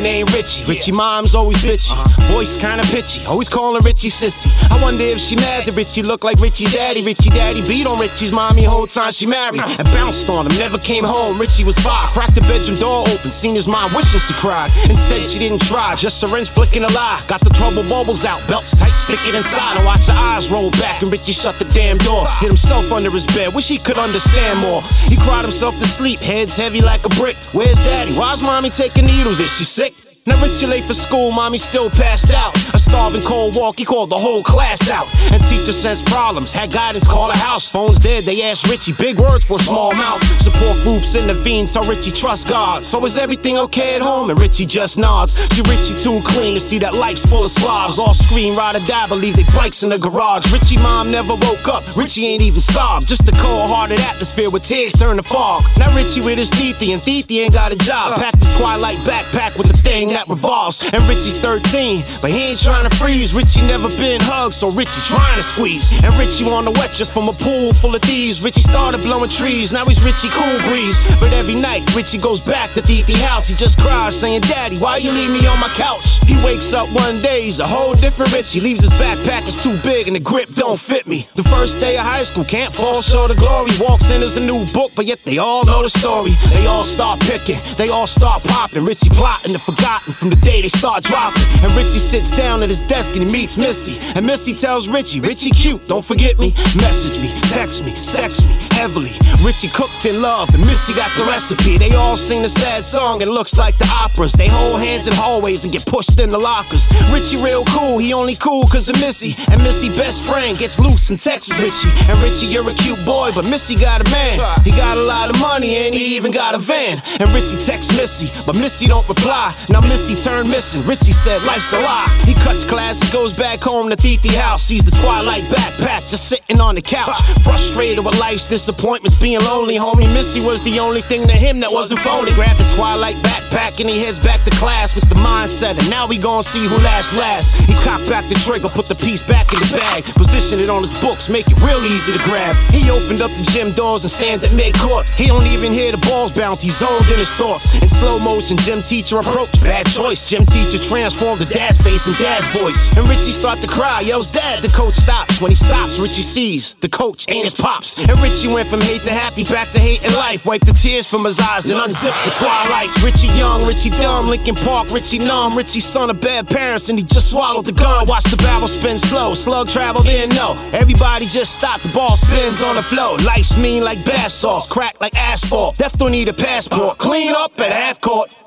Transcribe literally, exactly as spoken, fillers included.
named Richie. Richie mom's always bitchy, voice kinda pitchy, always calling Richie sissy. I wonder if she mad that Richie look like Richie daddy. Richie daddy beat on Richie's mommy whole time she married, and bounced on him, never came home. Richie was five, cracked the bedroom door open, seen his mom wishing she cried. Instead she didn't try, just syringe flicking a lie. Got the trouble bubbles out, belts tight, stick it inside, and watch her eyes roll back. And Richie shut the damn door, hid himself under his bed, wish he could understand more. He cried himself to sleep, head's heavy like a brick. Where's daddy? Why's mommy taking needles? Is she sick? Now Richie late for school, mommy still passed out. A starving cold walk, he called the whole class out. And teacher sensed problems, had guidance, call a house. Phone's dead, they asked Richie, big words for a small mouth. Support groups intervene, tell Richie trust God. So is everything okay at home? And Richie just nods. See Richie too clean to see that life's full of slobs. All scream, ride or die, believe they bikes in the garage. Richie mom never woke up, Richie ain't even sobbed. Just a cold-hearted atmosphere with tears turn to fog. Now Richie with his Titi, and Titi ain't got a job. Packed his Twilight backpack with the thing that revolves. And Richie's thirteen, but he ain't trying to freeze. Richie never been hugged, so Richie trying to squeeze. And Richie wanna wet you from a pool full of thieves. Richie started blowing trees, now he's Richie cool breeze. But every night, Richie goes back to Titi house. He just cries, saying, Daddy, why you leave me on my couch? He wakes up one day, he's a whole different Richie. Leaves his backpack, it's too big and the grip don't fit me. The first day of high school, can't fall short of glory. Walks in as a new book, but yet they all know the story. They all start picking, they all start popping. Richie plotting the forgotten from the day they start dropping. And Richie sits down at his desk and he meets Missy. And Missy tells Richie, Richie cute, don't forget me. Message me, text me, sex me heavily. Richie cooked in love and Missy got the recipe. They all sing the sad song, it looks like the operas. They hold hands in hallways and get pushed in the lockers. Richie real cool, he only cool cause of Missy. And Missy best friend gets loose and texts Richie. And Richie, you're a cute boy, but Missy got a man. He got a lot of money and he even got a van. And Richie texts Missy, but Missy don't reply. Now Missy turned missing, Richie said life's a lie. He cuts class, he goes back home to Titi house. Sees the Twilight backpack just sitting on the couch. Frustrated with life's disappointments, being lonely. Homie, Missy was the only thing to him that wasn't phony. Grabbed the Twilight backpack and he heads back to class with the mindset, and now we gon' see who laughs last. He cocked back the trigger, put the piece back in the bag, position it on his books, make it real easy to grab. He opened up the gym doors and stands at mid-court. He don't even hear the balls bounce, he's zoned in his thoughts. In slow motion, gym teacher approach, bad choice. Gym teacher transformed the dad's face and dad's voice. And Richie start to cry, yells dad, the coach stops. When he stops, Richie sees the coach ain't his pops. And Richie went from hate to happy, back to hate in life. Wiped the tears from his eyes and unzipped the Twilights. Richie young, Richie dumb, Linkin Park, Richie numb. Richie son of bad parents and he just swallowed the gun. Watch the barrel spin slow, slug travel in no. Everybody just stop, the ball spins on the flow. Life's mean like bath sauce, crack like asphalt. Death don't need a passport, clean up at half court.